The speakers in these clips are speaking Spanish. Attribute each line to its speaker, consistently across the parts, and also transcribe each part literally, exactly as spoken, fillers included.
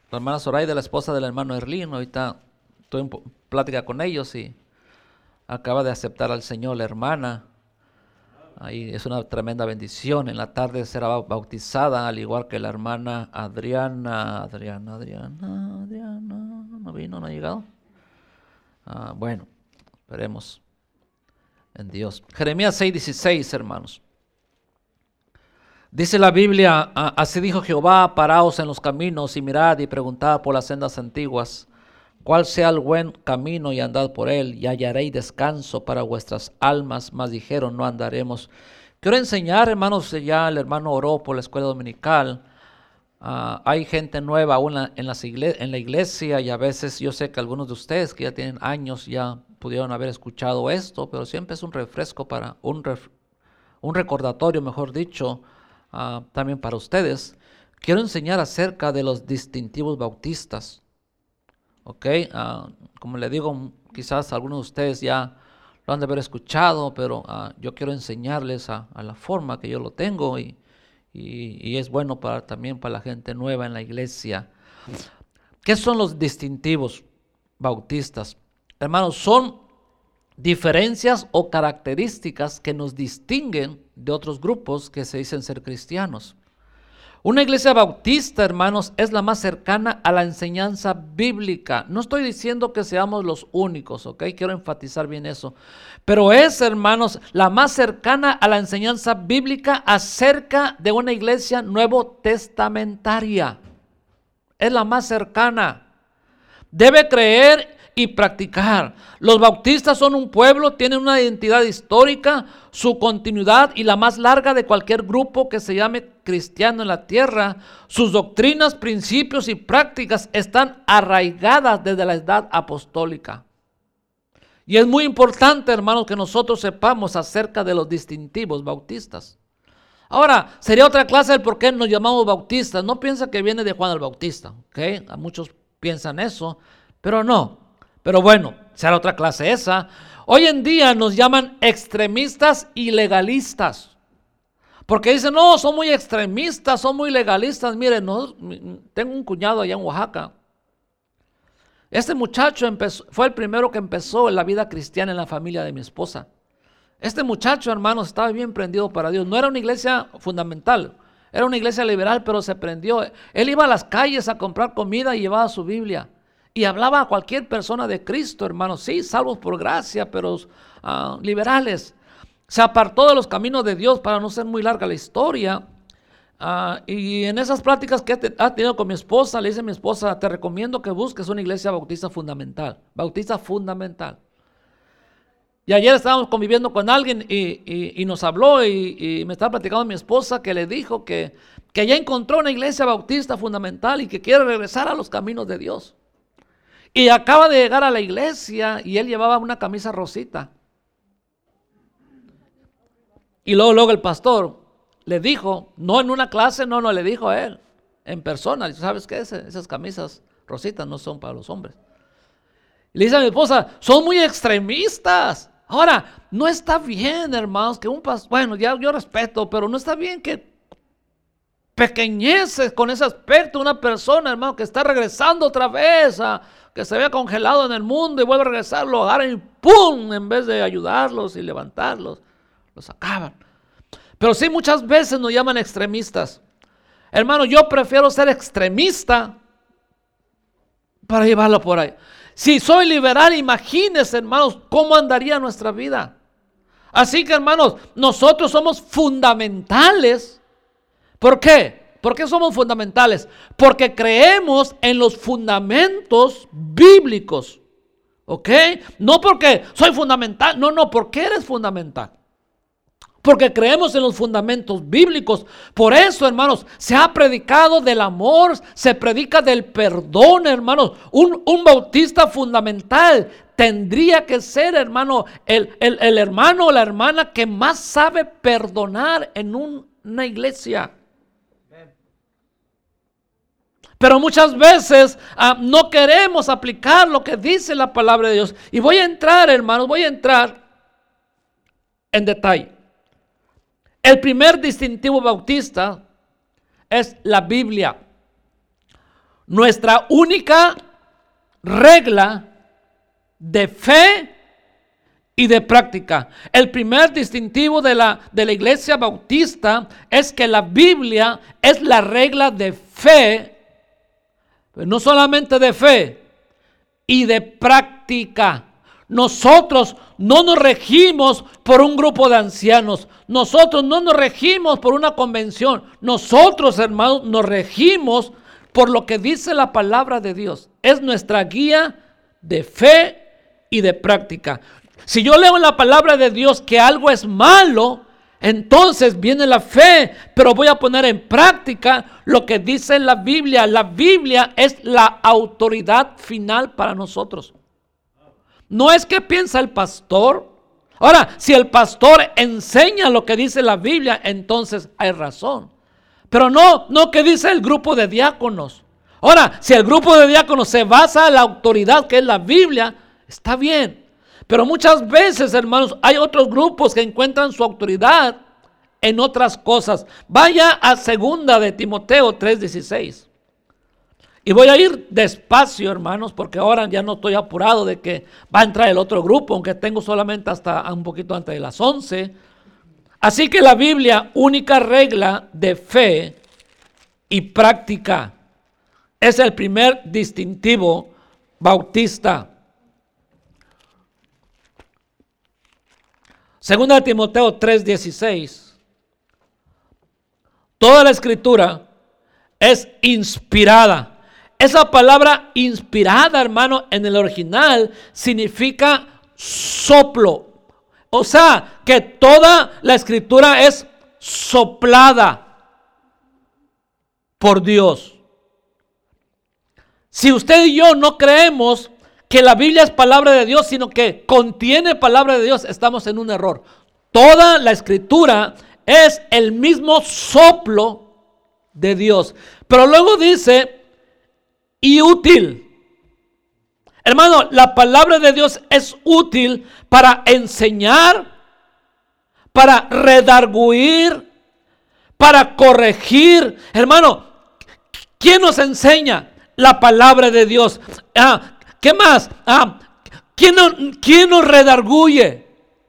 Speaker 1: la hermana Zoraida, la esposa del hermano Erlín. Ahorita estoy en plática con ellos y acaba de aceptar al Señor la hermana. Ahí es una tremenda bendición. En la tarde será bautizada, al igual que la hermana Adriana. Adriana, Adriana, Adriana. ¿No vino? ¿No ha llegado? Ah, bueno, esperemos en Dios. Jeremías seis dieciséis, hermanos. Dice la Biblia: así dijo Jehová, paraos en los caminos y mirad y preguntad por las sendas antiguas, cuál sea el buen camino, y andad por él, y hallaréis descanso para vuestras almas. Mas dijeron, no andaremos. Quiero enseñar, hermanos, ya el hermano oró por la escuela dominical. Uh, hay gente nueva aún en, en, las igle en la iglesia, y a veces yo sé que algunos de ustedes que ya tienen años ya pudieron haber escuchado esto, pero siempre es un refresco para, un, ref, un recordatorio, mejor dicho, uh, también para ustedes. Quiero enseñar acerca de los distintivos bautistas. Ok, uh, como le digo, quizás algunos de ustedes ya lo han de haber escuchado, pero uh, yo quiero enseñarles a, a la forma que yo lo tengo, y, y, y es bueno para, también para la gente nueva en la iglesia. ¿Qué son los distintivos bautistas? Hermanos, son diferencias o características que nos distinguen de otros grupos que se dicen ser cristianos. Una iglesia bautista, hermanos, es la más cercana a la enseñanza bíblica. No estoy diciendo que seamos los únicos, ¿ok? Quiero enfatizar bien eso. Pero es, hermanos, la más cercana a la enseñanza bíblica acerca de una iglesia nuevo testamentaria. Es la más cercana. Debe creer y practicar. Los bautistas son un pueblo, tienen una identidad histórica, su continuidad y la más larga de cualquier grupo que se llame cristiano en la tierra. Sus doctrinas, principios y prácticas están arraigadas desde la edad apostólica. Y es muy importante, hermanos, que nosotros sepamos acerca de los distintivos bautistas. Ahora, sería otra clase el por qué nos llamamos bautistas. No piensa que viene de Juan el Bautista, ¿ok? A muchos piensan eso, pero no. Pero bueno, será otra clase esa. Hoy en día nos llaman extremistas y legalistas. Porque dicen, no, son muy extremistas, son muy legalistas. Miren, no, tengo un cuñado allá en Oaxaca. Este muchacho empezó, fue el primero que empezó en la vida cristiana en la familia de mi esposa. Este muchacho, hermanos, estaba bien prendido para Dios. No era una iglesia fundamental, era una iglesia liberal, pero se prendió. Él iba a las calles a comprar comida y llevaba su Biblia. Y hablaba a cualquier persona de Cristo, hermanos. Sí, salvos por gracia, pero uh, liberales. Se apartó de los caminos de Dios, para no ser muy larga la historia. Uh, y en esas pláticas que ha tenido con mi esposa, le dice a mi esposa, te recomiendo que busques una iglesia bautista fundamental. Bautista fundamental. Y ayer estábamos conviviendo con alguien y, y, y nos habló y, y me estaba platicando mi esposa que le dijo que, que ya encontró una iglesia bautista fundamental y que quiere regresar a los caminos de Dios. Y acaba de llegar a la iglesia y él llevaba una camisa rosita. Y luego, luego el pastor le dijo, no en una clase, no, no, le dijo a él, en persona, ¿sabes qué? Esas camisas rositas no son para los hombres. Y le dice a mi esposa, son muy extremistas. Ahora, no está bien, hermanos, que un pastor, bueno, ya yo respeto, pero no está bien que pequeñeces con ese aspecto una persona, hermano, que está regresando otra vez a que se había congelado en el mundo y vuelve a regresar, lo agarran y ¡pum! En vez de ayudarlos y levantarlos, los acaban. Pero sí, muchas veces nos llaman extremistas. Hermano, yo prefiero ser extremista para llevarlo por ahí. Si soy liberal, imagínense, hermanos, cómo andaría nuestra vida. Así que, hermanos, nosotros somos fundamentales. ¿Por qué? ¿Por qué somos fundamentales? Porque creemos en los fundamentos bíblicos. ¿Ok? No porque soy fundamental. No, no, porque eres fundamental. Porque creemos en los fundamentos bíblicos. Por eso, hermanos, se ha predicado del amor, se predica del perdón, hermanos. Un, un bautista fundamental tendría que ser, hermano, el, el, el hermano o la hermana que más sabe perdonar en un, una iglesia. Pero muchas veces uh, no queremos aplicar lo que dice la palabra de Dios. Y voy a entrar, hermanos, voy a entrar en detalle. El primer distintivo bautista es la Biblia. nuestra única regla de fe y de práctica. El primer distintivo de la, de la iglesia bautista es que la Biblia es la regla de fe, pero no solamente de fe, y de práctica. Nosotros no nos regimos por un grupo de ancianos. Nosotros no nos regimos por una convención. Nosotros, hermanos, nos regimos por lo que dice la palabra de Dios. Es nuestra guía de fe y de práctica. Si yo leo en la palabra de Dios que algo es malo, entonces viene la fe, pero voy a poner en práctica lo que dice la Biblia. La Biblia es la autoridad final para nosotros. No es que piensa el pastor. Ahora, si el pastor enseña lo que dice la Biblia, entonces hay razón. Pero no, no que dice el grupo de diáconos. Ahora, si el grupo de diáconos se basa en la autoridad que es la Biblia, está bien. Pero muchas veces, hermanos, hay otros grupos que encuentran su autoridad en otras cosas. Vaya a segunda de Timoteo tres dieciséis. Y voy a ir despacio, hermanos, porque ahora ya no estoy apurado de que va a entrar el otro grupo, aunque tengo solamente hasta un poquito antes de las once. Así que la Biblia, única regla de fe y práctica, es el primer distintivo bautista. Segunda de Timoteo tres dieciséis. Toda la escritura es inspirada. Esa palabra inspirada, hermano, en el original significa soplo. O sea, que toda la escritura es soplada por Dios. Si usted y yo no creemos que la Biblia es palabra de Dios, sino que contiene palabra de Dios, estamos en un error. Toda la escritura es el mismo soplo de Dios. Pero luego dice, y útil. Hermano, la palabra de Dios es útil para enseñar, para redarguir, para corregir. Hermano, ¿quién nos enseña? La palabra de Dios. Ah, ¿qué más? Ah, ¿quién, nos, ¿Quién nos redarguye?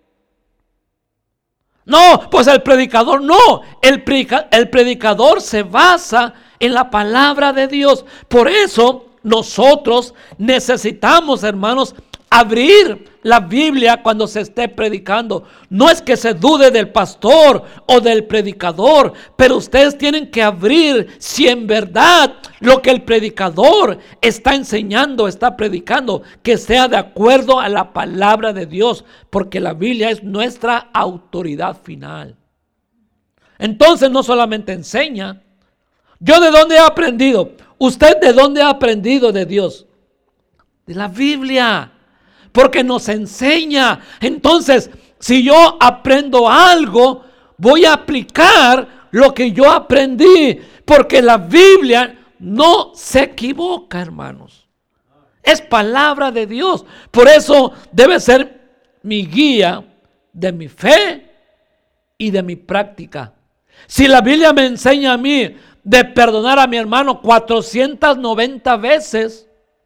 Speaker 1: No, pues el predicador no. El, predica, el predicador se basa en la palabra de Dios. Por eso nosotros necesitamos, hermanos, abrir la Biblia cuando se esté predicando. No es que se dude del pastor o del predicador, pero ustedes tienen que abrir si en verdad lo que el predicador está enseñando, está predicando, que sea de acuerdo a la palabra de Dios, porque la Biblia es nuestra autoridad final. Entonces no solamente enseña. ¿Yo de dónde he aprendido? ¿Usted de dónde ha aprendido de Dios? De la Biblia. Porque nos enseña. Entonces, si yo aprendo algo, voy a aplicar lo que yo aprendí. Porque la Biblia no se equivoca, hermanos. Es palabra de Dios. Por eso debe ser mi guía de mi fe y de mi práctica. Si la Biblia me enseña a mí de perdonar a mi hermano cuatrocientas noventa veces,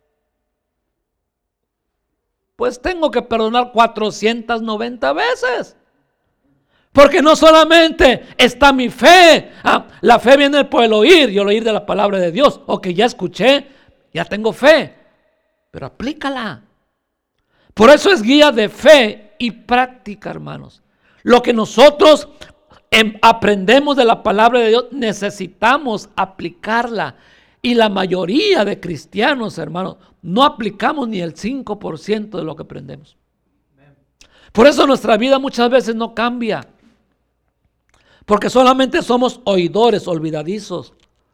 Speaker 1: pues tengo que perdonar cuatrocientas noventa veces. Porque no solamente está mi fe. Ah, la fe viene por el oír y el oír de la palabra de Dios. Ok, ya escuché, ya tengo fe. Pero aplícala. Por eso es guía de fe y práctica, hermanos. Lo que nosotros aprendemos de la palabra de Dios, necesitamos aplicarla. Y la mayoría de cristianos, hermanos, no aplicamos ni el cinco por ciento de lo que aprendemos. Por eso nuestra vida muchas veces no cambia. Porque solamente somos oidores, olvidadizos.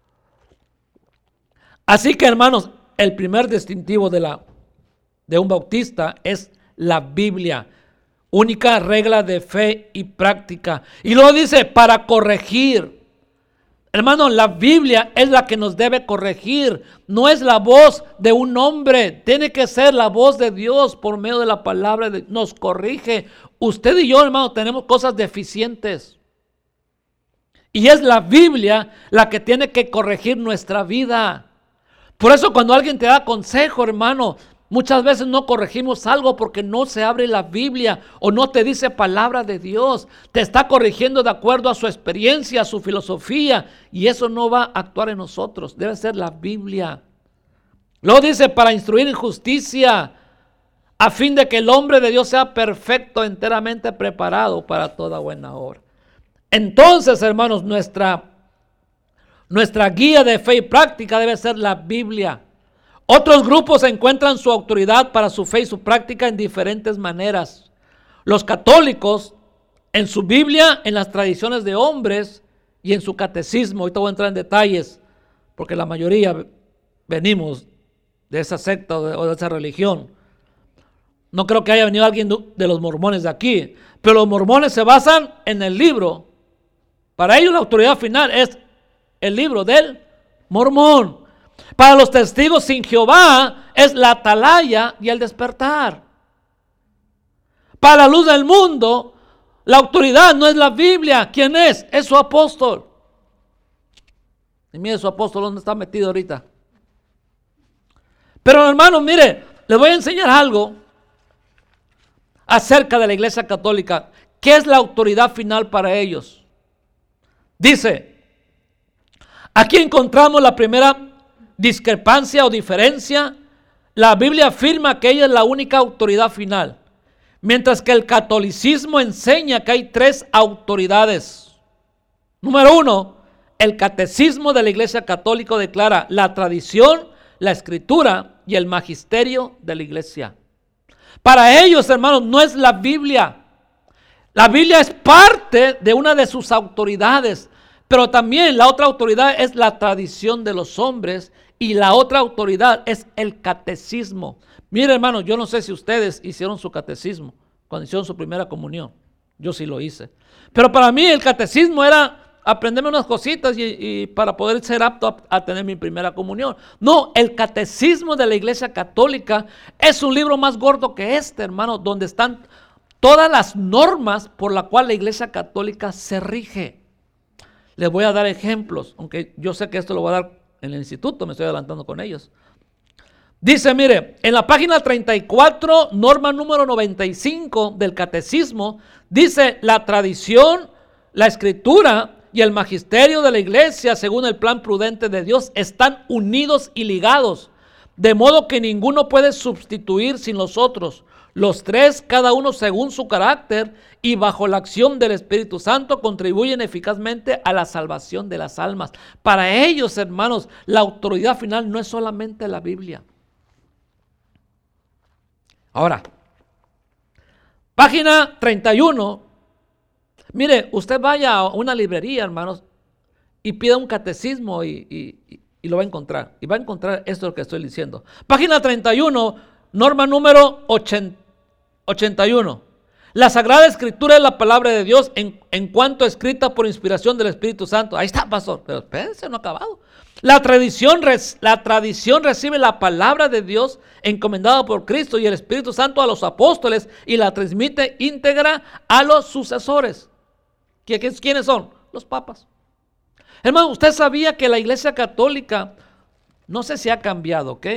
Speaker 1: Así que, hermanos, el primer distintivo de, la, de un bautista es la Biblia. Única regla de fe y práctica. Y luego dice, para corregir. Hermano, la Biblia es la que nos debe corregir. No es la voz de un hombre. Tiene que ser la voz de Dios por medio de la palabra. De, nos corrige. Usted y yo, hermano, tenemos cosas deficientes. Y es la Biblia la que tiene que corregir nuestra vida. Por eso cuando alguien te da consejo, hermano, muchas veces no corregimos algo porque no se abre la Biblia o no te dice palabra de Dios. Te está corrigiendo de acuerdo a su experiencia, a su filosofía, y eso no va a actuar en nosotros. Debe ser la Biblia. Luego dice, para instruir en justicia, a fin de que el hombre de Dios sea perfecto, enteramente preparado para toda buena obra. Entonces, hermanos, nuestra, nuestra guía de fe y práctica debe ser la Biblia. Otros grupos encuentran su autoridad para su fe y su práctica en diferentes maneras. Los católicos, en su Biblia, en las tradiciones de hombres y en su catecismo. Ahorita voy a entrar en detalles, porque la mayoría venimos de esa secta o de, o de esa religión. No creo que haya venido alguien de los mormones de aquí, pero los mormones se basan en el libro. Para ellos la autoridad final es el libro del Mormón. Para los testigos sin Jehová es la atalaya y el despertar. Para la luz del mundo, la autoridad no es la Biblia. ¿Quién es? Es su apóstol. Y mire su apóstol dónde está metido ahorita. Pero hermanos, mire, les voy a enseñar algo acerca de la Iglesia Católica. ¿Qué es la autoridad final para ellos? Dice, aquí encontramos la primera discrepancia o diferencia. La Biblia afirma que ella es la única autoridad final, mientras que el catolicismo enseña que hay tres autoridades. Número uno, el catecismo de la Iglesia Católica declara la tradición, la escritura y el magisterio de la Iglesia. Para ellos, hermanos, no es la Biblia. La Biblia es parte de una de sus autoridades, pero también la otra autoridad es la tradición de los hombres y la otra autoridad es el catecismo. Mire, hermano, yo no sé si ustedes hicieron su catecismo cuando hicieron su primera comunión. Yo sí lo hice. Pero para mí el catecismo era aprenderme unas cositas y, y para poder ser apto a, a tener mi primera comunión. No, el catecismo de la Iglesia Católica es un libro más gordo que este, hermano, donde están todas las normas por las cuales la Iglesia Católica se rige. Les voy a dar ejemplos, aunque yo sé que esto lo voy a dar en el instituto, me estoy adelantando con ellos. Dice, mire, en la página treinta y cuatro, norma número noventa y cinco del catecismo, dice, la tradición, la escritura y el magisterio de la Iglesia, según el plan prudente de Dios, están unidos y ligados, de modo que ninguno puede sustituir sin los otros. Los tres, cada uno según su carácter y bajo la acción del Espíritu Santo, contribuyen eficazmente a la salvación de las almas. Para ellos, hermanos, la autoridad final no es solamente la Biblia. Ahora, página treinta y uno. Mire, usted vaya a una librería, hermanos, y pida un catecismo y, y, y lo va a encontrar. Y va a encontrar esto que estoy diciendo. Página treinta y uno, norma número ochenta y uno. La Sagrada Escritura es la palabra de Dios en, en cuanto escrita por inspiración del Espíritu Santo. Ahí está, pastor. Pero espérense, no ha acabado. La tradición, la tradición recibe la palabra de Dios encomendada por Cristo y el Espíritu Santo a los apóstoles y la transmite íntegra a los sucesores. ¿Quiénes son? Los papas. Hermano, usted sabía que la Iglesia Católica, no sé si ha cambiado, ¿ok?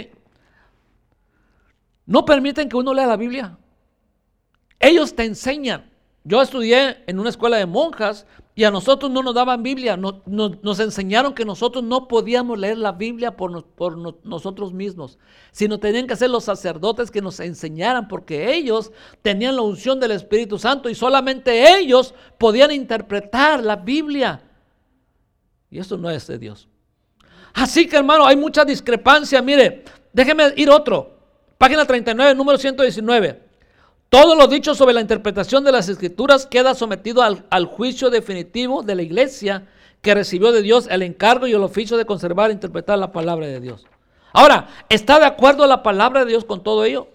Speaker 1: No permiten que uno lea la Biblia. Ellos te enseñan. Yo estudié en una escuela de monjas y a nosotros no nos daban Biblia. Nos, nos, nos enseñaron que nosotros no podíamos leer la Biblia por, nos, por no, nosotros mismos, sino tenían que ser los sacerdotes que nos enseñaran, porque ellos tenían la unción del Espíritu Santo y solamente ellos podían interpretar la Biblia. Y eso no es de Dios. Así que, hermano, hay mucha discrepancia. Mire, déjeme ir otro. Página treinta y nueve, número ciento diecinueve. Todo lo dicho sobre la interpretación de las Escrituras queda sometido al, al juicio definitivo de la Iglesia, que recibió de Dios el encargo y el oficio de conservar e interpretar la palabra de Dios. Ahora, ¿está de acuerdo la palabra de Dios con todo ello?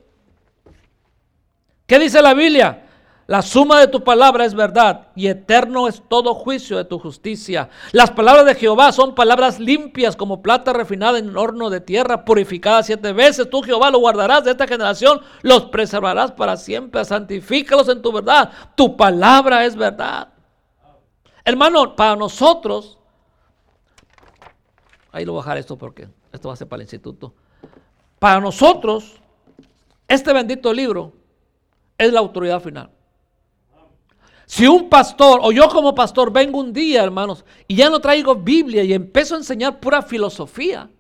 Speaker 1: ¿Qué dice la Biblia? La suma de tu palabra es verdad y eterno es todo juicio de tu justicia. Las palabras de Jehová son palabras limpias como plata refinada en horno de tierra, purificada siete veces. Tú, Jehová, lo guardarás de esta generación, los preservarás para siempre. Santifícalos en tu verdad. Tu palabra es verdad. Hermano, para nosotros, ahí lo voy a bajar esto porque esto va a ser para el instituto. Para nosotros, este bendito libro es la autoridad final. Si un pastor, o yo como pastor, vengo un día, hermanos, y ya no traigo Biblia y empiezo a enseñar pura filosofía,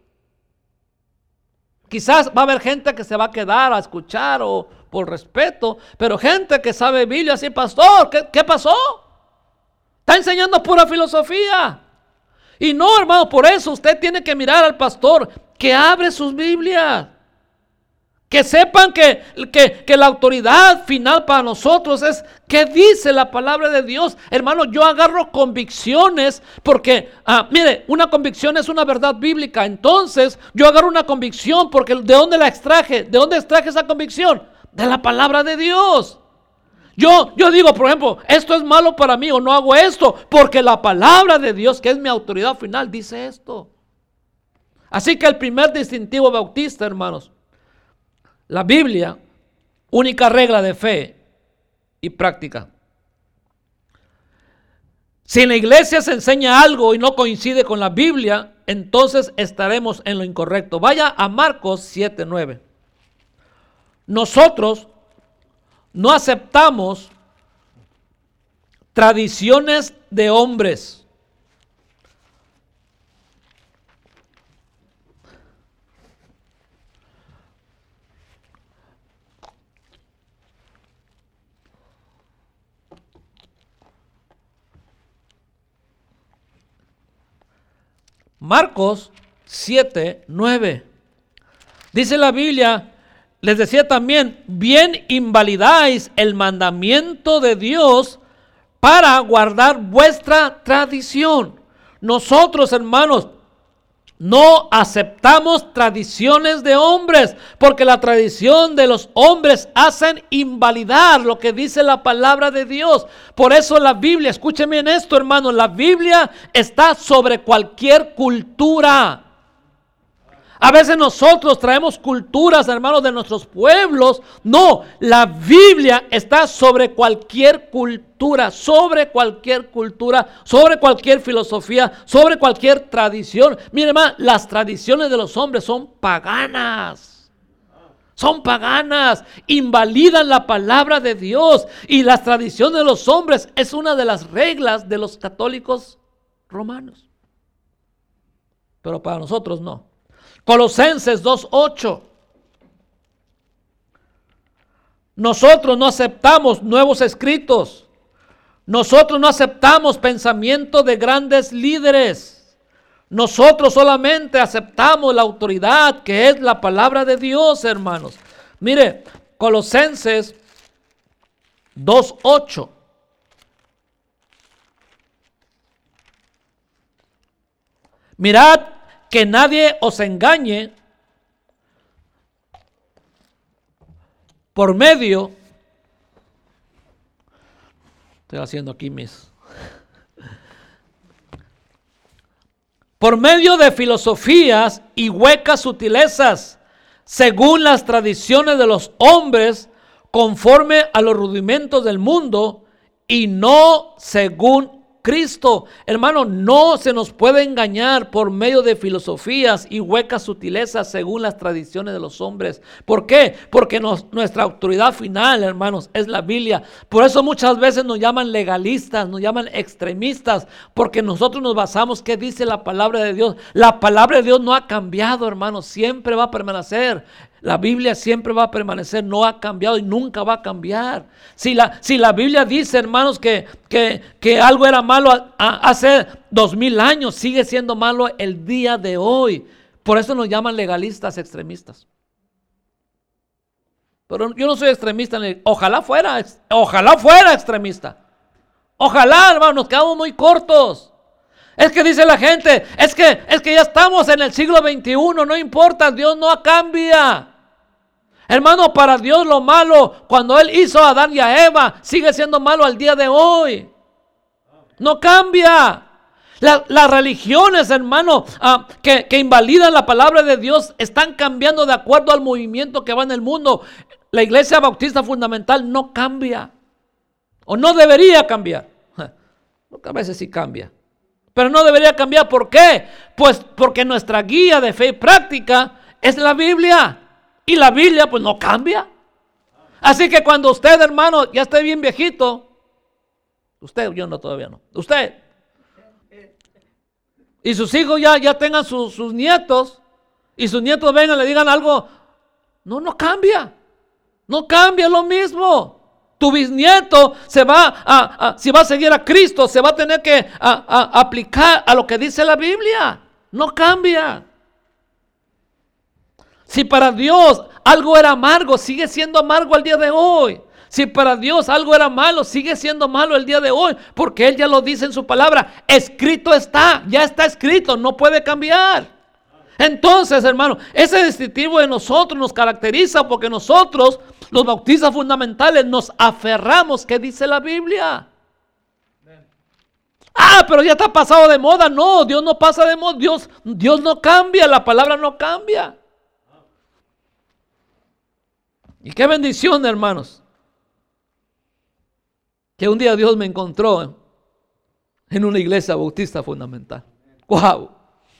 Speaker 1: quizás va a haber gente que se va a quedar a escuchar o por respeto, pero gente que sabe Biblia, así, pastor, ¿qué, qué pasó? Está enseñando pura filosofía. Y no, hermano, por eso usted tiene que mirar al pastor que abre sus Biblias. Que sepan que, que, que la autoridad final para nosotros es ¿qué dice la palabra de Dios? Hermano, yo agarro convicciones porque, ah, mire, una convicción es una verdad bíblica. Entonces, yo agarro una convicción porque ¿de dónde la extraje? ¿De dónde extraje esa convicción? De la palabra de Dios. Yo, yo digo, por ejemplo, esto es malo para mí o no hago esto porque la palabra de Dios, que es mi autoridad final, dice esto. Así que el primer distintivo bautista, hermanos, la Biblia, única regla de fe y práctica. Si en la iglesia se enseña algo y no coincide con la Biblia, entonces estaremos en lo incorrecto. Vaya a Marcos siete nueve. Nosotros no aceptamos tradiciones de hombres. Marcos siete nueve. Dice la Biblia, les decía también, bien invalidáis el mandamiento de Dios para guardar vuestra tradición. Nosotros, hermanos, no aceptamos tradiciones de hombres, porque la tradición de los hombres hacen invalidar lo que dice la palabra de Dios. Por eso la Biblia, escúcheme en esto, hermano, la Biblia está sobre cualquier cultura. A veces nosotros traemos culturas, hermanos, de nuestros pueblos. No, la Biblia está sobre cualquier cultura, sobre cualquier cultura, sobre cualquier filosofía, sobre cualquier tradición. Mire, hermano, las tradiciones de los hombres son paganas. Son paganas, invalidan la palabra de Dios. Y las tradiciones de los hombres es una de las reglas de los católicos romanos. Pero para nosotros no. Colosenses dos ocho. Nosotros no aceptamos nuevos escritos. Nosotros no aceptamos pensamiento de grandes líderes. Nosotros solamente aceptamos la autoridad que es la palabra de Dios, hermanos. Mire, Colosenses dos ocho. Mirad que nadie os engañe por medio, estoy haciendo aquí mis, por medio de filosofías y huecas sutilezas, según las tradiciones de los hombres, conforme a los rudimentos del mundo y no según Cristo. Hermano, no se nos puede engañar por medio de filosofías y huecas sutilezas según las tradiciones de los hombres. ¿Por qué? Porque nos, nuestra autoridad final, hermanos, es la Biblia. Por eso muchas veces nos llaman legalistas, nos llaman extremistas, porque nosotros nos basamos ¿qué dice la palabra de Dios? La palabra de Dios no ha cambiado, hermanos, siempre va a permanecer. La Biblia siempre va a permanecer, no ha cambiado y nunca va a cambiar. Si la, si la Biblia dice, hermanos, que, que, que algo era malo a, a, hace dos mil años, sigue siendo malo el día de hoy. Por eso nos llaman legalistas, extremistas. Pero yo no soy extremista, ojalá fuera, ojalá fuera extremista. Ojalá, hermanos, nos quedamos muy cortos. Es que dice la gente, es que, es que ya estamos en el siglo veintiuno, no importa, Dios no cambia. Hermano, para Dios lo malo, cuando Él hizo a Adán y a Eva, sigue siendo malo al día de hoy. No cambia. La, las religiones, hermano, uh, que, que invalidan la palabra de Dios, están cambiando de acuerdo al movimiento que va en el mundo. La Iglesia Bautista Fundamental no cambia. O no debería cambiar. Porque a veces sí cambia. pero no debería cambiar. ¿Por qué? Pues porque nuestra guía de fe y práctica es la Biblia. Y la Biblia pues no cambia. Así que cuando usted, hermano, ya esté bien viejito, usted, yo no, todavía no, usted, y sus hijos ya, ya tengan sus, sus nietos, y sus nietos vengan y le digan algo, no, no cambia, no cambia lo mismo. Tu bisnieto se va a, a si va a seguir a Cristo, se va a tener que a, a, aplicar a lo que dice la Biblia, no cambia. Si para Dios algo era amargo, sigue siendo amargo al día de hoy. Si para Dios algo era malo, sigue siendo malo el día de hoy, porque Él ya lo dice en su palabra. Escrito está, ya está escrito, no puede cambiar. Entonces, hermano, ese distintivo de nosotros nos caracteriza porque nosotros, los bautistas fundamentales, nos aferramos que dice la Biblia. Ah, pero ya está pasado de moda. No, Dios no pasa de moda. Dios, Dios no cambia, la palabra no cambia. Y qué bendición, hermanos, que un día Dios me encontró en una iglesia bautista fundamental. ¡Wow!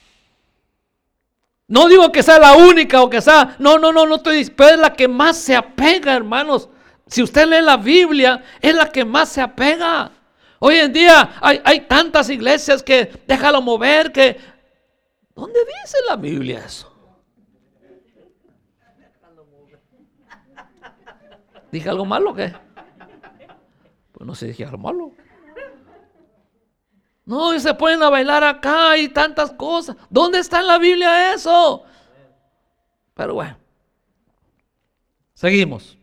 Speaker 1: No digo que sea la única o que sea, no, no, no, no estoy, pero es la que más se apega, hermanos. Si usted lee la Biblia, es la que más se apega. Hoy en día hay, hay tantas iglesias que déjalo mover, que ¿dónde dice la Biblia eso? ¿Dije algo malo o qué? Pues no sé, dije algo malo. No, y se ponen a bailar acá y tantas cosas. ¿Dónde está en la Biblia eso? Pero bueno, seguimos.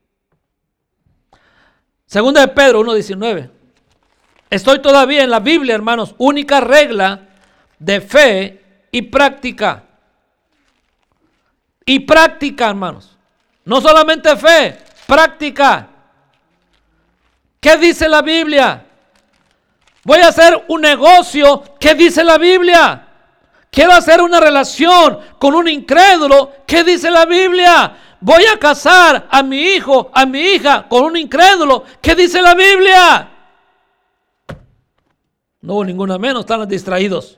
Speaker 1: Segunda de Pedro uno diecinueve. Estoy todavía en la Biblia, hermanos, única regla de fe y práctica. Y práctica, hermanos. No solamente fe, práctica. ¿Qué dice la Biblia? Voy a hacer un negocio. ¿Qué dice la Biblia? Quiero hacer una relación con un incrédulo. ¿Qué dice la Biblia? Voy a casar a mi hijo, a mi hija con un incrédulo. ¿Qué dice la Biblia? No hubo ninguna menos, están distraídos.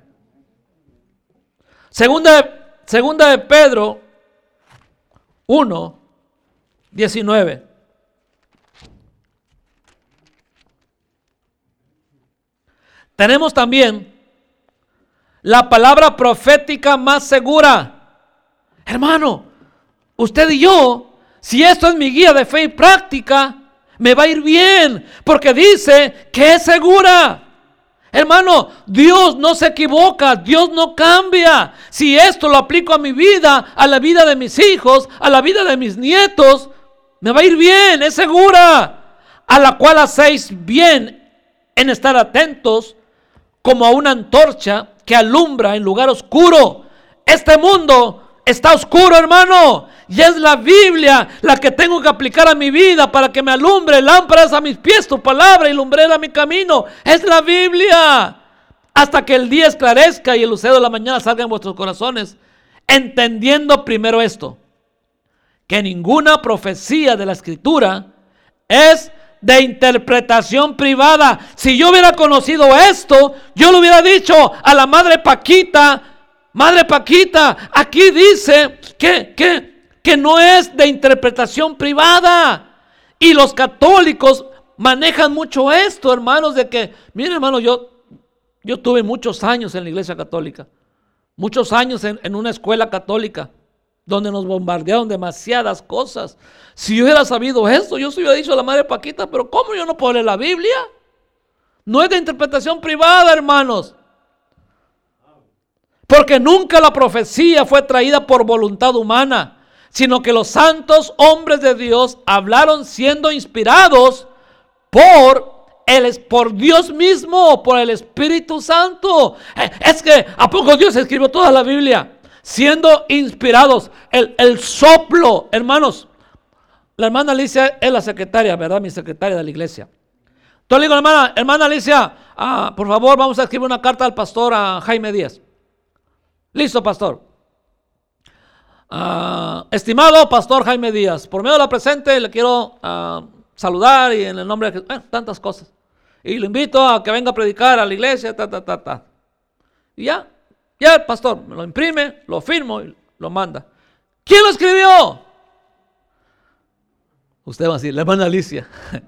Speaker 1: Segunda, segunda de Pedro uno diecinueve. Tenemos también la palabra profética más segura. Hermano, usted y yo, si esto es mi guía de fe y práctica, me va a ir bien, porque dice que es segura. Hermano, Dios no se equivoca, Dios no cambia. Si esto lo aplico a mi vida, a la vida de mis hijos, a la vida de mis nietos, me va a ir bien, es segura. A la cual hacéis bien en estar atentos, como a una antorcha que alumbra en lugar oscuro. Este mundo está oscuro, hermano, y es la Biblia la que tengo que aplicar a mi vida para que me alumbre. Lámparas a mis pies tu palabra y lumbrera mi camino. Es la Biblia. Hasta que el día esclarezca y el lucero de la mañana salga en vuestros corazones, entendiendo primero esto, que ninguna profecía de la Escritura es de interpretación privada. Si yo hubiera conocido esto, yo le hubiera dicho a la madre Paquita: Madre Paquita, aquí dice que, que, que no es de interpretación privada. Y los católicos manejan mucho esto, hermanos, de que, miren, hermano, yo, yo tuve muchos años en la iglesia católica, muchos años en, en una escuela católica, donde nos bombardearon demasiadas cosas. Si yo hubiera sabido esto, yo se hubiera dicho a la madre Paquita: pero ¿cómo yo no puedo leer la Biblia? No es de interpretación privada, hermanos. Porque nunca la profecía fue traída por voluntad humana, sino que los santos hombres de Dios hablaron siendo inspirados por, el, por Dios mismo, por el Espíritu Santo. Es que, ¿a poco Dios escribió toda la Biblia? Siendo inspirados, el, el soplo, hermanos. La hermana Alicia es la secretaria, ¿verdad? Mi secretaria de la iglesia. Entonces le digo, hermana, hermana Alicia, ah, por favor, vamos a escribir una carta al pastor a Jaime Díaz. Listo, pastor. Uh, estimado pastor Jaime Díaz, por medio de la presente le quiero uh, saludar y en el nombre de Jesús, eh, tantas cosas. Y lo invito a que venga a predicar a la iglesia, ta, ta, ta, ta. Y ya, ya el pastor me lo imprime, lo firmo y lo manda. ¿Quién lo escribió? Usted va a decir, la hermana Alicia.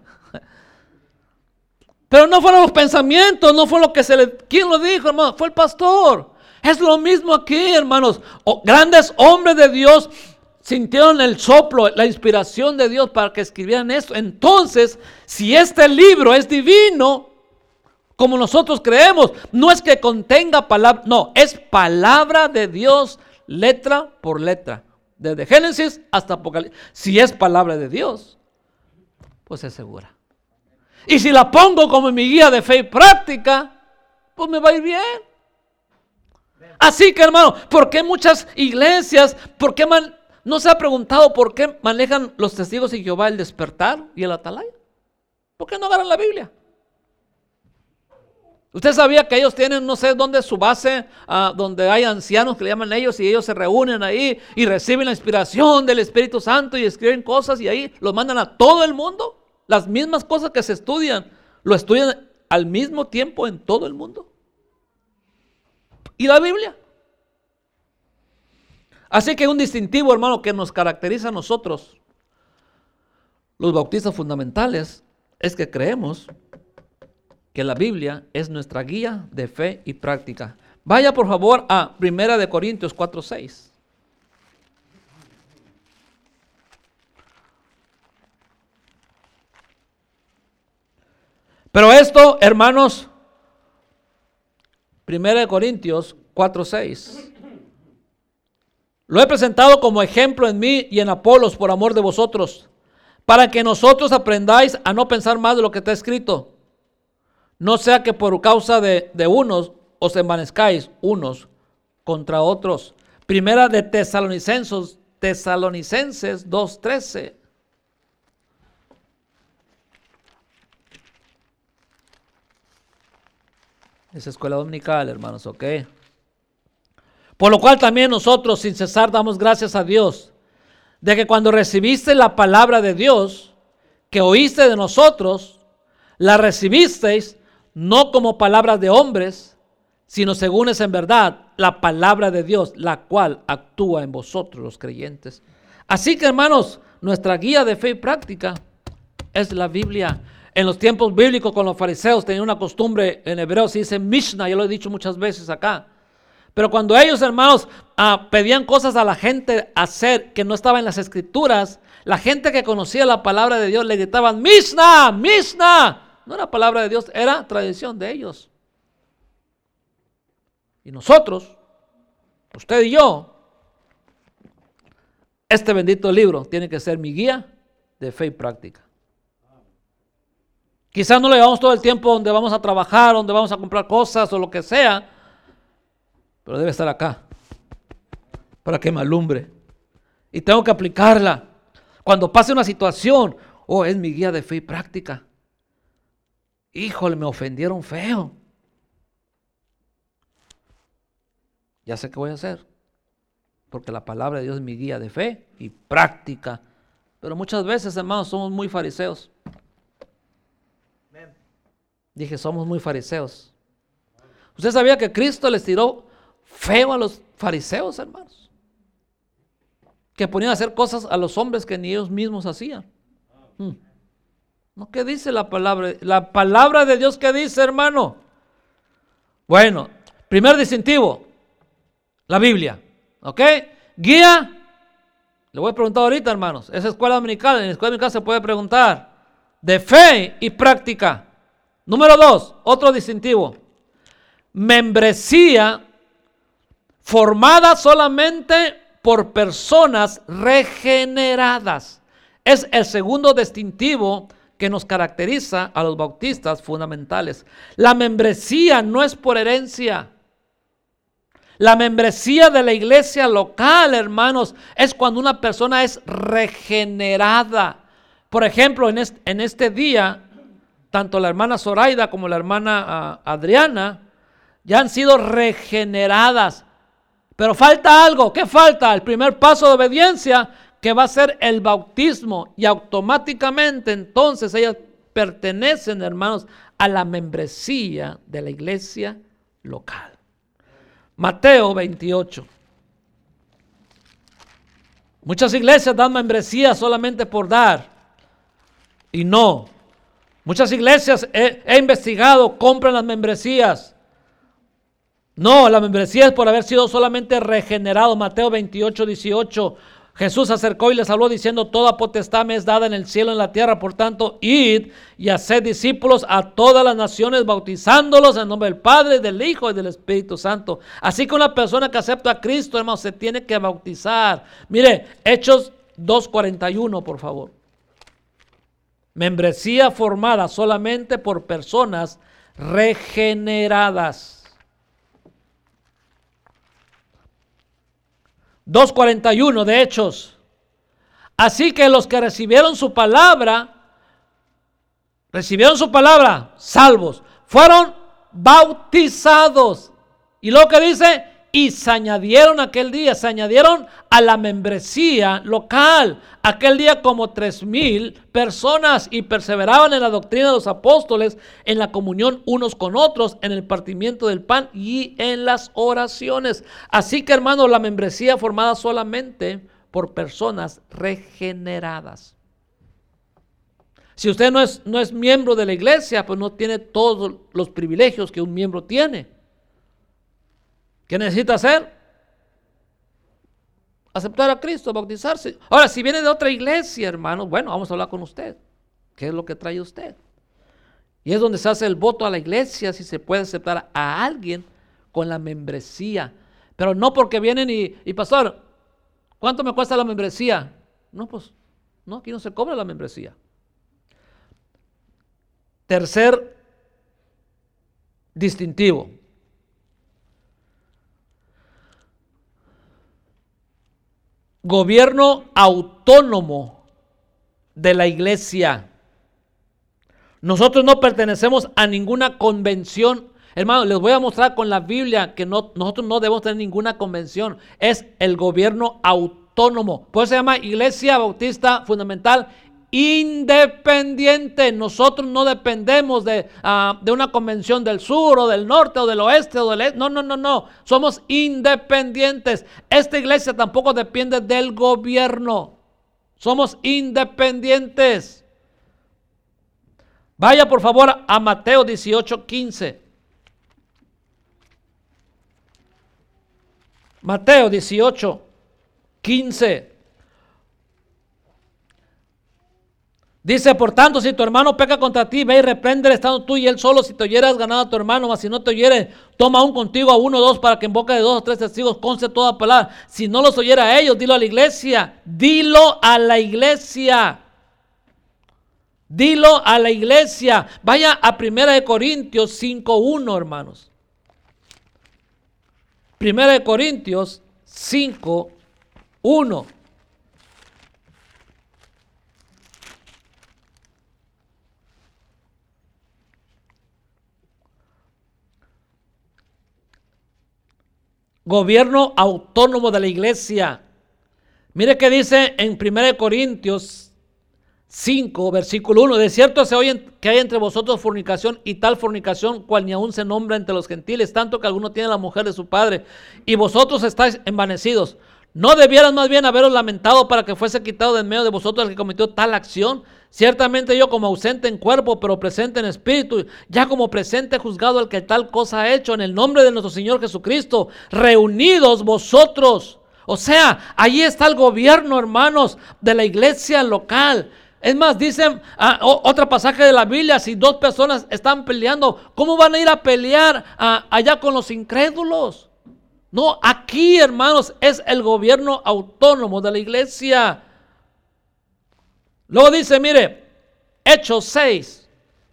Speaker 1: Pero no fueron los pensamientos, no fue lo que se le... ¿Quién lo dijo, hermano? Fue el pastor. Es lo mismo aquí, hermanos. O, grandes hombres de Dios sintieron el soplo, la inspiración de Dios para que escribieran esto. Entonces, si este libro es divino, como nosotros creemos, no es que contenga palabra, no, es palabra de Dios, letra por letra. Desde Génesis hasta Apocalipsis. Si es palabra de Dios, pues es segura. Y si la pongo como mi guía de fe y práctica, pues me va a ir bien. Así que, hermano, ¿por qué muchas iglesias, por qué man, no se ha preguntado por qué manejan los testigos de Jehová el despertar y el atalaya? ¿Por qué no agarran la Biblia? ¿Usted sabía que ellos tienen, no sé dónde, su base, uh, donde hay ancianos que le llaman ellos, y ellos se reúnen ahí y reciben la inspiración del Espíritu Santo y escriben cosas y ahí los mandan a todo el mundo? Las mismas cosas que se estudian, lo estudian al mismo tiempo en todo el mundo. ¿Y la Biblia? Así que un distintivo, hermano, que nos caracteriza a nosotros, los bautistas fundamentales, es que creemos que la Biblia es nuestra guía de fe y práctica. Vaya por favor a Primera de Corintios cuatro seis. Pero esto, hermanos, Primera de Corintios cuatro seis, lo he presentado como ejemplo en mí y en Apolos por amor de vosotros, para que nosotros aprendáis a no pensar más de lo que está escrito. No sea que por causa de, de unos os envanezcáis unos contra otros. Primera de Tesalonicenses, Tesalonicenses dos trece. Es escuela dominical, hermanos, ok. Por lo cual también nosotros sin cesar damos gracias a Dios, de que cuando recibiste la palabra de Dios, que oíste de nosotros, la recibisteis no como palabras de hombres, sino según es en verdad la palabra de Dios, la cual actúa en vosotros los creyentes. Así que, hermanos, nuestra guía de fe y práctica es la Biblia. En los tiempos bíblicos con los fariseos tenían una costumbre, en hebreo se dice Mishnah, yo lo he dicho muchas veces acá. Pero cuando ellos, hermanos, uh, pedían cosas a la gente hacer que no estaba en las escrituras, la gente que conocía la palabra de Dios le gritaban Mishnah, Mishnah. No era palabra de Dios, era tradición de ellos. Y nosotros, usted y yo, este bendito libro tiene que ser mi guía de fe y práctica. Quizás no lo llevamos todo el tiempo donde vamos a trabajar, donde vamos a comprar cosas o lo que sea, pero debe estar acá para que me alumbre. Y tengo que aplicarla. Cuando pase una situación, oh, es mi guía de fe y práctica. Híjole, me ofendieron feo. Ya sé qué voy a hacer, porque la palabra de Dios es mi guía de fe y práctica. Pero muchas veces, hermanos, somos muy fariseos. Dije, somos muy fariseos. ¿Usted sabía que Cristo les tiró feo a los fariseos, hermanos? Que ponían a hacer cosas a los hombres que ni ellos mismos hacían. Hmm. ¿No? ¿Qué dice la palabra? La palabra de Dios, ¿qué dice, hermano? Bueno, primer distintivo, la Biblia. ¿Ok? Guía. Le voy a preguntar ahorita, hermanos. Es escuela dominical. En la escuela dominical se puede preguntar de fe y práctica. Número dos, otro distintivo. Membresía formada solamente por personas regeneradas. Es el segundo distintivo que nos caracteriza a los bautistas fundamentales. La membresía no es por herencia. La membresía de la iglesia local, hermanos, es cuando una persona es regenerada. Por ejemplo, en este, en este día, tanto la hermana Zoraida como la hermana uh, Adriana ya han sido regeneradas. Pero falta algo. ¿Qué falta? El primer paso de obediencia, que va a ser el bautismo. Y automáticamente entonces ellas pertenecen, hermanos, a la membresía de la iglesia local. Mateo veintiocho. Muchas iglesias dan membresía solamente por dar. Y no. Muchas iglesias he, he investigado, compran las membresías. No, la membresía es por haber sido solamente regenerado. Mateo veintiocho, dieciocho. Jesús se acercó y les habló diciendo: toda potestad me es dada en el cielo y en la tierra. Por tanto, id y haced discípulos a todas las naciones, bautizándolos en nombre del Padre, del Hijo y del Espíritu Santo. Así que una persona que acepta a Cristo, hermano, se tiene que bautizar. Mire, Hechos dos cuarenta y uno, por favor. Membresía formada solamente por personas regeneradas. dos cuarenta y uno de Hechos. Así que los que recibieron su palabra, recibieron su palabra, salvos, fueron bautizados. Y lo que dice, y se añadieron aquel día, se añadieron a la membresía local. Aquel día como tres mil personas, y perseveraban en la doctrina de los apóstoles, en la comunión unos con otros, en el partimiento del pan y en las oraciones. Así que, hermanos, la membresía formada solamente por personas regeneradas. Si usted no es, no es miembro de la iglesia, pues no tiene todos los privilegios que un miembro tiene. ¿Qué necesita hacer? Aceptar a Cristo, bautizarse. Ahora, si viene de otra iglesia, hermanos, bueno, vamos a hablar con usted. ¿Qué es lo que trae usted? Y es donde se hace el voto a la iglesia, si se puede aceptar a alguien con la membresía. Pero no porque vienen y, y pastor, ¿cuánto me cuesta la membresía? No, pues, no, aquí no se cobra la membresía. Tercer distintivo. Gobierno autónomo de la iglesia. Nosotros no pertenecemos a ninguna convención. Hermano, les voy a mostrar con la Biblia que no, nosotros no debemos tener ninguna convención. Es el gobierno autónomo. Por eso se llama Iglesia Bautista Fundamental Independiente. Nosotros no dependemos de, uh, de una convención del sur o del norte o del oeste o del este. No, no, no, no. Somos independientes. Esta iglesia tampoco depende del gobierno. Somos independientes. Vaya por favor a Mateo dieciocho, quince. Mateo dieciocho, quince. Dice, por tanto, si tu hermano peca contra ti, ve y repréndele estando tú y él solo. Si te oyeres, ganado a tu hermano, mas si no te oyere, toma aún contigo a uno o dos, para que en boca de dos o tres testigos conste toda palabra. Si no los oyera a ellos, dilo a la iglesia. Dilo a la iglesia. Dilo a la iglesia. Vaya a Primera de Corintios cinco uno, hermanos. Primera de Corintios cinco uno. Gobierno autónomo de la iglesia. Mire que dice en Primera de Corintios cinco, versículo uno. De cierto se oye que hay entre vosotros fornicación, y tal fornicación cual ni aún se nombra entre los gentiles, tanto que alguno tiene la mujer de su padre, y vosotros estáis envanecidos. ¿No debieran más bien haberos lamentado para que fuese quitado de en medio de vosotros el que cometió tal acción? Ciertamente yo, como ausente en cuerpo, pero presente en espíritu, ya como presente juzgado al que tal cosa ha hecho, en el nombre de nuestro Señor Jesucristo, reunidos vosotros. O sea, ahí está el gobierno, hermanos, de la iglesia local. Es más, dicen, ah, otro pasaje de la Biblia, si dos personas están peleando, ¿cómo van a ir a pelear ah, allá con los incrédulos? No, aquí, hermanos, es el gobierno autónomo de la iglesia. Luego dice, mire, Hechos seis.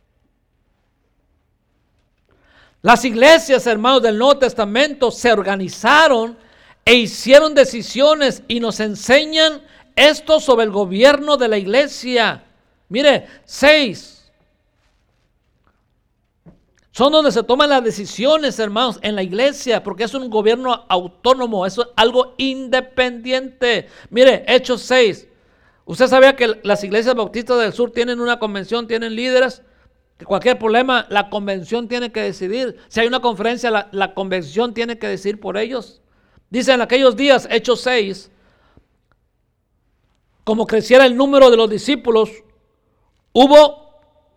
Speaker 1: Las iglesias, hermanos, del Nuevo Testamento se organizaron e hicieron decisiones y nos enseñan esto sobre el gobierno de la iglesia. Mire, seis. Son donde se toman las decisiones, hermanos, en la iglesia, porque es un gobierno autónomo, eso es algo independiente. Mire, Hechos seis. ¿Usted sabía que las iglesias bautistas del sur tienen una convención, tienen líderes? Que cualquier problema, la convención tiene que decidir. Si hay una conferencia, la, la convención tiene que decidir por ellos. Dice en aquellos días, Hechos seis, como creciera el número de los discípulos, hubo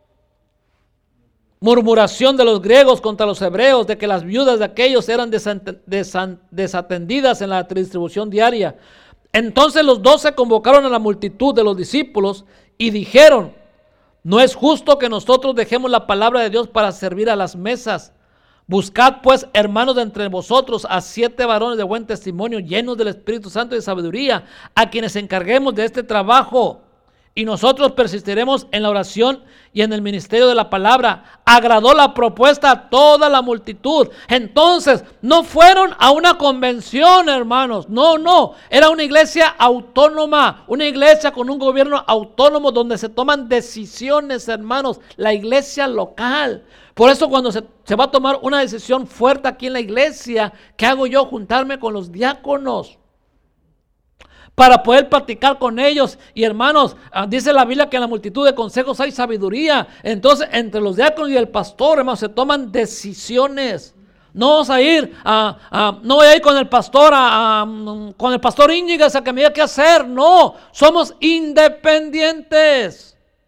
Speaker 1: murmuración de los griegos contra los hebreos, de que las viudas de aquellos eran desatendidas en la distribución diaria. Entonces los doce convocaron a la multitud de los discípulos y dijeron: no es justo que nosotros dejemos la palabra de Dios para servir a las mesas. Buscad pues, hermanos, de entre vosotros a siete varones de buen testimonio, llenos del Espíritu Santo y de sabiduría, a quienes encarguemos de este trabajo. Y nosotros persistiremos en la oración y en el ministerio de la palabra. Agradó la propuesta a toda la multitud. Entonces, no fueron a una convención, hermanos. No, no. Era una iglesia autónoma. Una iglesia con un gobierno autónomo donde se toman decisiones, hermanos. La iglesia local. Por eso cuando se, se va a tomar una decisión fuerte aquí en la iglesia, ¿qué hago yo? Juntarme con los diáconos para poder platicar con ellos. Y hermanos, dice la Biblia que en la multitud de consejos hay sabiduría. Entonces, entre los diáconos y el pastor, hermanos, se toman decisiones. No vamos a ir, a, a, no voy a ir con el pastor, a, a, con el pastor Íñiguez a que me diga qué hacer. No, somos independientes.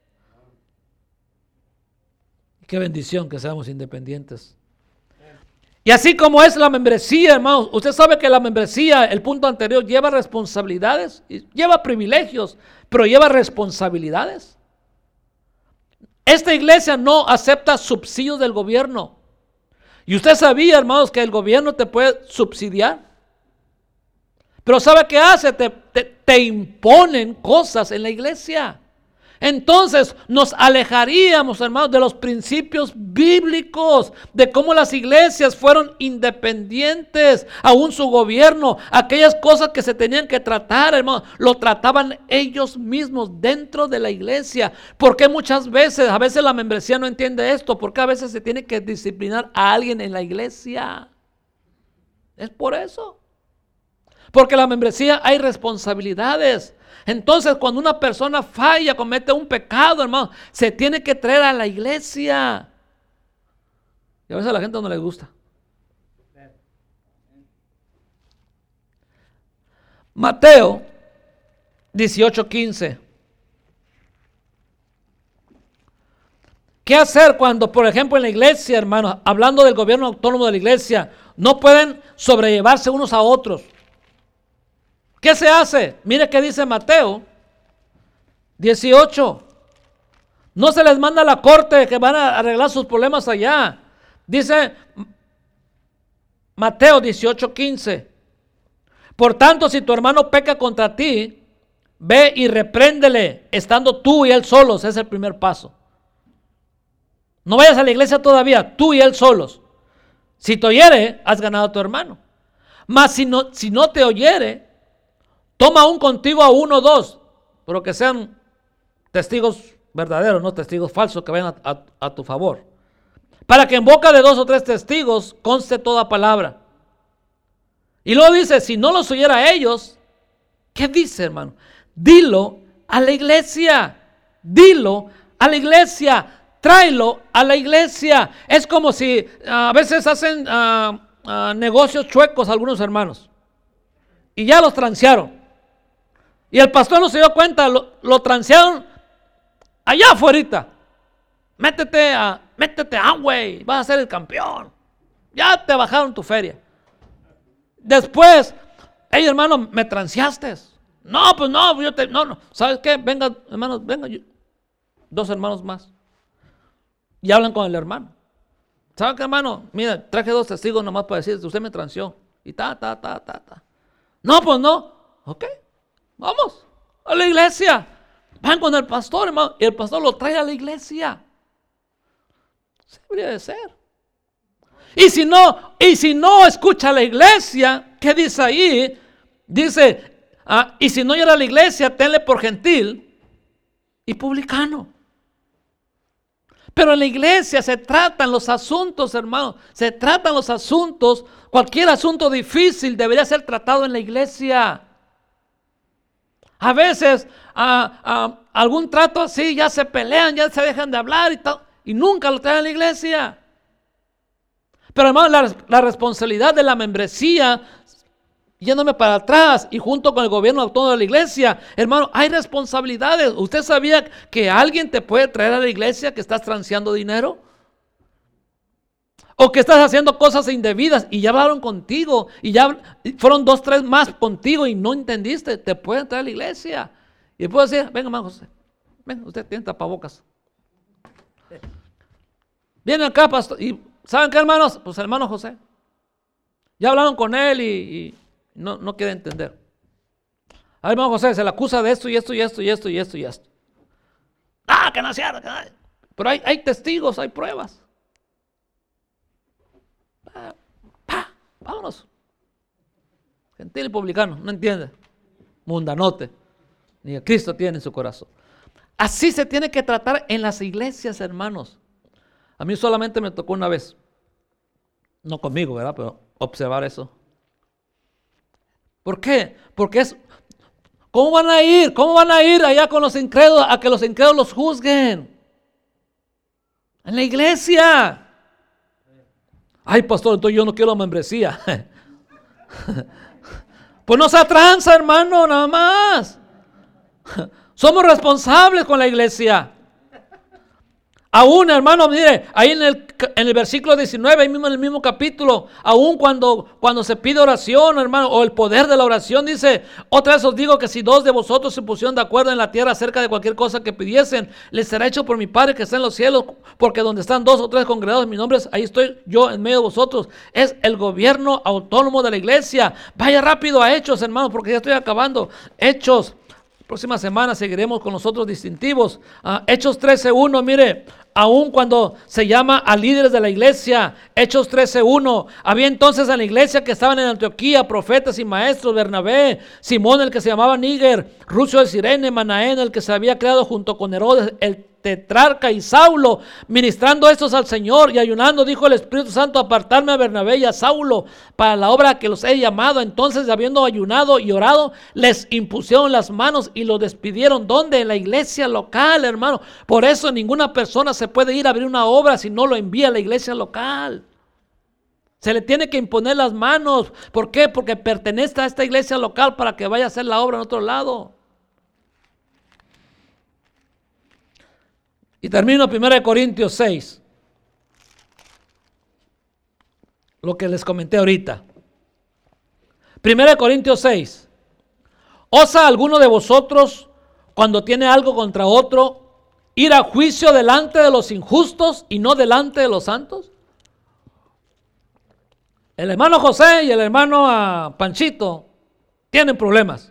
Speaker 1: Qué bendición que seamos independientes. Y así como es la membresía, hermanos, usted sabe que la membresía, el punto anterior, lleva responsabilidades, lleva privilegios, pero lleva responsabilidades. Esta iglesia no acepta subsidios del gobierno. Y usted sabía, hermanos, que el gobierno te puede subsidiar. Pero ¿sabe qué hace? Te, te, te imponen cosas en la iglesia. Entonces nos alejaríamos, hermanos, de los principios bíblicos, de cómo las iglesias fueron independientes, aún su gobierno, aquellas cosas que se tenían que tratar, hermanos, lo trataban ellos mismos dentro de la iglesia. Porque muchas veces, a veces la membresía no entiende esto, porque a veces se tiene que disciplinar a alguien en la iglesia. Es por eso. Porque la membresía hay responsabilidades. Entonces, cuando una persona falla, comete un pecado, hermano, se tiene que traer a la iglesia. Y a veces a la gente no le gusta. Mateo dieciocho quince. ¿Qué hacer cuando, por ejemplo, en la iglesia, hermanos, hablando del gobierno autónomo de la iglesia, no pueden sobrellevarse unos a otros? ¿Qué se hace? Mire qué dice Mateo dieciocho. No se les manda a la corte que van a arreglar sus problemas allá. Dice Mateo dieciocho quince. Por tanto, si tu hermano peca contra ti, ve y repréndele, estando tú y él solos. Es el primer paso. No vayas a la iglesia todavía, tú y él solos. Si te oyere, has ganado a tu hermano. Mas si no, si no te oyere, toma aún contigo a uno o dos, pero que sean testigos verdaderos, no testigos falsos que vayan a, a, a tu favor. Para que en boca de dos o tres testigos conste toda palabra. Y luego dice, si no los oyera a ellos, ¿qué dice, hermano? Dilo a la iglesia. Dilo a la iglesia. Tráelo a la iglesia. Es como si uh, a veces hacen uh, uh, negocios chuecos algunos hermanos. Y ya los transearon. Y el pastor no se dio cuenta, lo, lo transearon allá afuera. Métete a, métete a güey, vas a ser el campeón. Ya te bajaron tu feria. Después, hey hermano, me transeaste. No, pues no, yo te, no, no. ¿Sabes qué? Venga, hermanos, venga. Yo, dos hermanos más. Y hablan con el hermano. ¿Sabe qué, hermano? Mira, traje dos testigos nomás para decir, usted me transeó. Y ta, ta, ta, ta, ta. No, pues no. Ok. Vamos a la iglesia. Van con el pastor, hermano. Y el pastor lo trae a la iglesia. Se debería de ser. Y si no, y si no escucha a la iglesia, ¿qué dice ahí? Dice, ah, y si no llega a la iglesia, tenle por gentil y publicano. Pero en la iglesia se tratan los asuntos, hermano. Se tratan los asuntos. Cualquier asunto difícil debería ser tratado en la iglesia. A veces a, a, algún trato así, ya se pelean, ya se dejan de hablar y tal, y nunca lo traen a la iglesia. Pero hermano, la, la responsabilidad de la membresía, yéndome para atrás y junto con el gobierno autónomo de la iglesia, hermano, hay responsabilidades. ¿Usted sabía que alguien te puede traer a la iglesia que estás transeando dinero? O que estás haciendo cosas indebidas y ya hablaron contigo y ya fueron dos, tres más contigo y no entendiste. Te pueden traer a la iglesia y puedo decir, venga hermano José, venga, usted tiene tapabocas. Viene acá, pastor, y ¿saben qué, hermanos? Pues hermano José, ya hablaron con él y, y no, no quiere entender. A ver, hermano José, se le acusa de esto y esto y esto y esto y esto y esto. Ah, que no es cierto. Pero hay, hay testigos, hay pruebas. Ah, pa, vámonos. Gentil y publicano, no entiende. Mundanote. Ni a Cristo tiene en su corazón. Así se tiene que tratar en las iglesias, hermanos. A mí solamente me tocó una vez. No conmigo, ¿verdad? Pero observar eso. ¿Por qué? Porque es... ¿Cómo van a ir? ¿Cómo van a ir allá con los incrédulos a que los incrédulos los juzguen? En la iglesia. Ay, pastor, entonces yo no quiero membresía. Pues no se tranza, hermano, nada más. Somos responsables con la iglesia. Aún, hermano, mire, ahí en el, en el versículo diecinueve, ahí mismo en el mismo capítulo, aún cuando, cuando se pide oración, hermano, o el poder de la oración, dice, otra vez os digo que si dos de vosotros se pusieron de acuerdo en la tierra acerca de cualquier cosa que pidiesen, les será hecho por mi Padre que está en los cielos, porque donde están dos o tres congregados en mi nombre, ahí estoy yo en medio de vosotros. Es el gobierno autónomo de la iglesia. Vaya rápido a Hechos, hermano, porque ya estoy acabando. Hechos. Próxima semana seguiremos con los otros distintivos. Uh, Hechos trece uno, mire, aun cuando se llama a líderes de la iglesia, Hechos trece uno, había entonces en la iglesia que estaban en Antioquía profetas y maestros, Bernabé, Simón el que se llamaba Níger, Rucio de Sirene, Manaén el que se había creado junto con Herodes, el tetrarca y Saulo, ministrando estos al Señor y ayunando, dijo el Espíritu Santo, apartarme a Bernabé y a Saulo para la obra que los he llamado. Entonces, habiendo ayunado y orado, les impusieron las manos y los despidieron. ¿Dónde? En la iglesia local, hermano. Por eso ninguna persona se puede ir a abrir una obra si no lo envía a la iglesia local. Se le tiene que imponer las manos. ¿Por qué? Porque pertenece a esta iglesia local para que vaya a hacer la obra en otro lado. Y termino primera de Corintios seis. Lo que les comenté ahorita. primera de Corintios seis. ¿Osa alguno de vosotros, cuando tiene algo contra otro, ir a juicio delante de los injustos y no delante de los santos? El hermano José y el hermano uh, Panchito tienen problemas.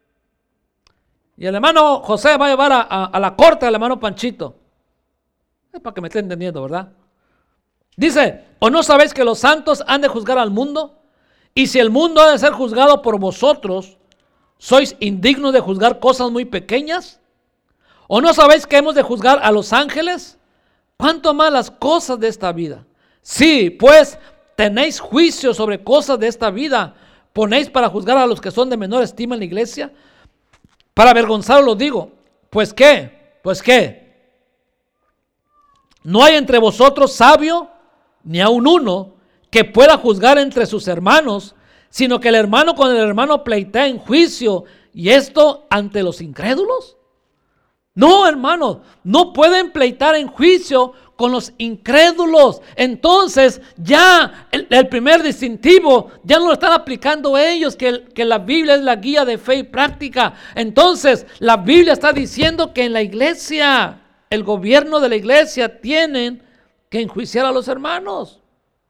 Speaker 1: Y el hermano José va a llevar a, a, a la corte al hermano Panchito. Es para que me esté entendiendo, ¿verdad? Dice, ¿o no sabéis que los santos han de juzgar al mundo? Y si el mundo ha de ser juzgado por vosotros, ¿sois indignos de juzgar cosas muy pequeñas? ¿O no sabéis que hemos de juzgar a los ángeles? ¿Cuánto más las cosas de esta vida? Sí, pues tenéis juicio sobre cosas de esta vida. ¿Ponéis para juzgar a los que son de menor estima en la iglesia? Para avergonzaros lo digo. ¿Pues qué? ¿Pues qué? No hay entre vosotros sabio, ni aun uno, que pueda juzgar entre sus hermanos, sino que el hermano con el hermano pleitea en juicio, y esto ante los incrédulos. No, hermano, no pueden pleitar en juicio con los incrédulos. Entonces ya el, el primer distintivo ya no lo están aplicando ellos, que, el, que la Biblia es la guía de fe y práctica. Entonces la Biblia está diciendo que en la iglesia, el gobierno de la iglesia, tienen que enjuiciar a los hermanos.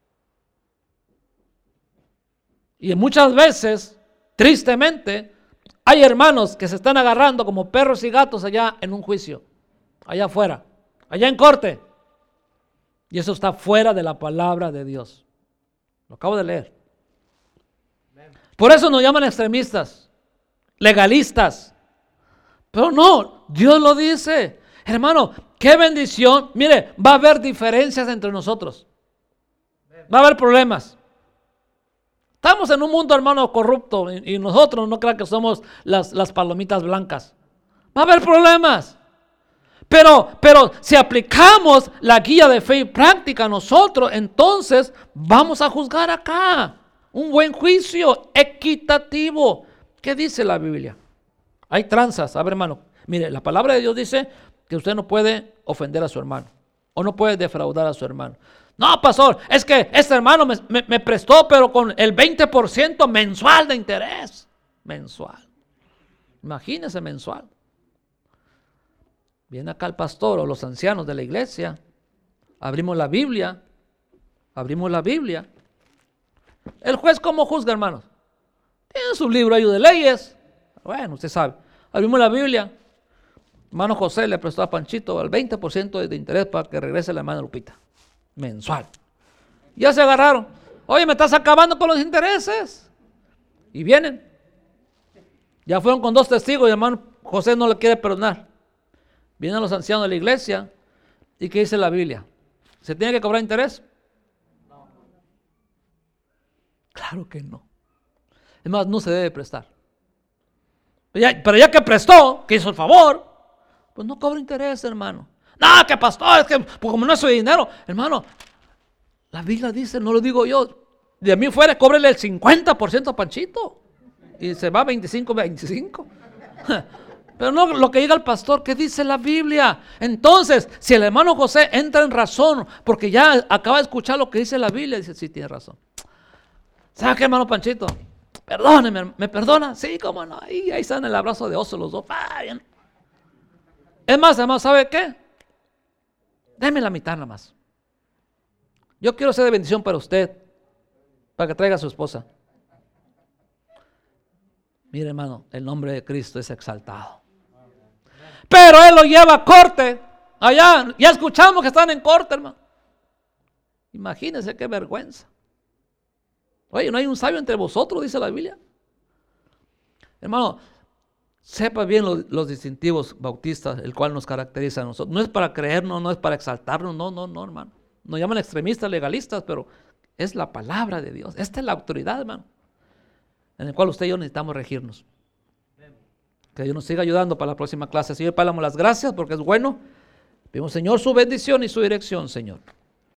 Speaker 1: Y muchas veces, tristemente, hay hermanos que se están agarrando como perros y gatos allá en un juicio, allá afuera, allá en corte. Y eso está fuera de la palabra de Dios. Lo acabo de leer. Por eso nos llaman extremistas, legalistas. Pero no, Dios lo dice. Hermano, qué bendición. Mire, va a haber diferencias entre nosotros. Va a haber problemas. Estamos en un mundo, hermano, corrupto, y, y nosotros no crean que somos las, las palomitas blancas. Va a haber problemas. Pero, pero si aplicamos la guía de fe y práctica nosotros, entonces vamos a juzgar acá. Un buen juicio equitativo. ¿Qué dice la Biblia? Hay tranzas. A ver, hermano, mire, la palabra de Dios dice que usted no puede ofender a su hermano o no puede defraudar a su hermano. No, pastor, es que este hermano me, me, me prestó, pero con el veinte por ciento mensual de interés. Mensual. Imagínese mensual. Viene acá el pastor o los ancianos de la iglesia, abrimos la Biblia, abrimos la Biblia. El juez, ¿cómo juzga, hermanos? Tiene su libro ahí de leyes. Bueno, usted sabe. Abrimos la Biblia. Hermano José le prestó a Panchito el veinte por ciento de interés para que regrese la hermana Lupita. Mensual. Ya se agarraron. Oye, me estás acabando con los intereses. Y vienen. Ya fueron con dos testigos y el hermano José no le quiere perdonar. Vienen los ancianos de la iglesia. ¿Y qué dice la Biblia? ¿Se tiene que cobrar interés? No. Claro que no. Es más, no se debe prestar. Pero ya, pero ya que prestó, que hizo el favor, pues no cobra interés, hermano. No, que pastor, es que pues como no es su dinero. Hermano, la Biblia dice, no lo digo yo, de mí fuera, cóbrele el cincuenta por ciento a Panchito. Y se va veinticinco, veinticinco. Pero no lo que diga el pastor, ¿qué dice la Biblia? Entonces, si el hermano José entra en razón, porque ya acaba de escuchar lo que dice la Biblia, dice, sí, tiene razón. ¿Sabe qué, hermano Panchito? Perdóneme, ¿me perdona? Sí, cómo no, ahí, ahí están en el abrazo de oso los dos. Ah, bien. Es más, hermano, ¿sabe qué? Deme la mitad nada más. Yo quiero ser de bendición para usted, para que traiga a su esposa. Mire, hermano, el nombre de Cristo es exaltado. Pero él lo lleva a corte. Allá, ya escuchamos que están en corte, hermano. Imagínense qué vergüenza. Oye, ¿no hay un sabio entre vosotros? Dice la Biblia. Hermano, sepa bien los, los distintivos bautistas, el cual nos caracteriza a nosotros. No es para creernos, no es para exaltarnos, no, no, no, hermano. Nos llaman extremistas, legalistas, pero es la palabra de Dios. Esta es la autoridad, hermano, en el cual usted y yo necesitamos regirnos. Que Dios nos siga ayudando para la próxima clase. Señor, Padre, le damos las gracias porque es bueno. Pedimos, Señor, su bendición y su dirección, Señor.